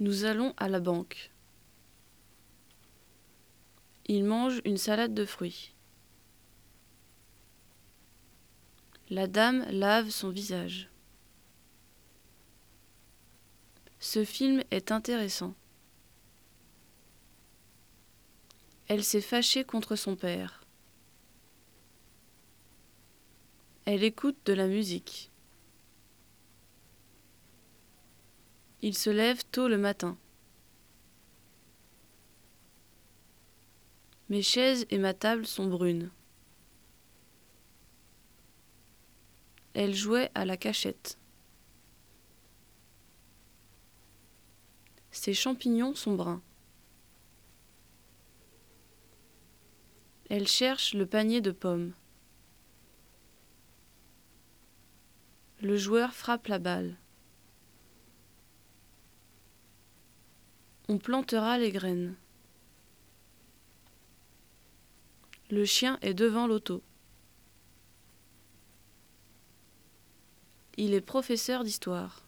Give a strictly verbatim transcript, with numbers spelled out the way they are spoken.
Nous allons à la banque. Il mange une salade de fruits. La dame lave son visage. Ce film est intéressant. Elle s'est fâchée contre son père. Elle écoute de la musique. Il se lève tôt le matin. Mes chaises et ma table sont brunes. Elle jouait à la cachette. Ses champignons sont bruns. Elle cherche le panier de pommes. Le joueur frappe la balle. On plantera les graines. Le chien est devant l'auto. Il est professeur d'histoire.